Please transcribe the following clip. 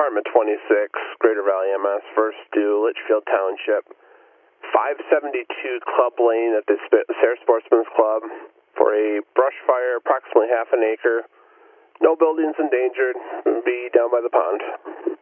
Department 26, Greater Valley MS, first due Litchfield Township, 572 Club Lane at the Sayre Sportsman's Club for a brush fire, approximately half an acre. No buildings endangered. Be down by the pond.